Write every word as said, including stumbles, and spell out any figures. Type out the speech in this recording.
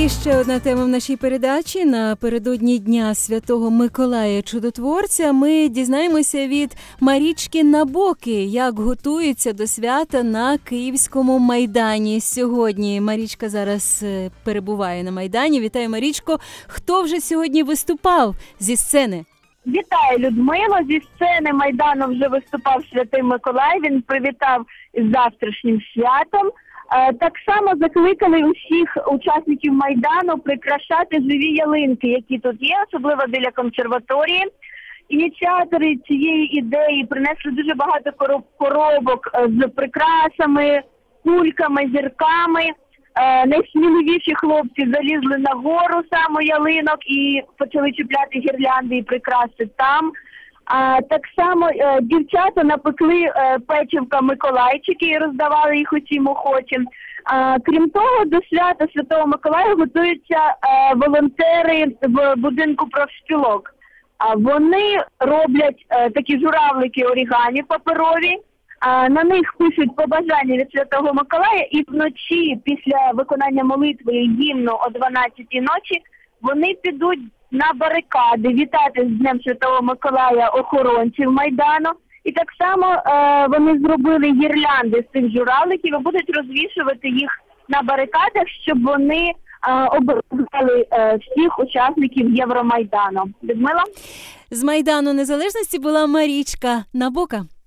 І ще одна тема в нашій передачі. Напередодні Дня Святого Миколая Чудотворця ми дізнаємося від Марічки Набоки, як готується до свята на Київському Майдані сьогодні. Марічка зараз перебуває на Майдані. Вітаю, Марічко. Хто вже сьогодні виступав зі сцени? Вітаю, Людмило. Зі сцени Майдану вже виступав Святий Миколай. Він привітав із завтрашнім святом. Так само закликали усіх учасників Майдану прикрашати живі ялинки, які тут є, особливо біля консерваторії. Ініціатори цієї ідеї принесли дуже багато коробок з прикрасами, кульками, зірками. Найсміливіші хлопці залізли на гору саме ялинок і почали чіпляти гірлянди і прикраси там. А, так само е, дівчата напекли е, печивка Миколайчики і роздавали їх усім охочим. А, крім того, до свята Святого Миколая готуються е, волонтери в будинку профспілок. А, вони роблять е, такі журавлики орігамі паперові, а, на них пишуть побажання від Святого Миколая, і вночі після виконання молитви і гімну о дванадцятій ночі вони підуть на барикади вітати з Днем Святого Миколая охоронців Майдану. І так само е, вони зробили гірлянди з цих журавликів і будуть розвішувати їх на барикадах, щоб вони е, оберігали е, всіх учасників Євромайдану. Людмила? З Майдану Незалежності була Марічка Набока.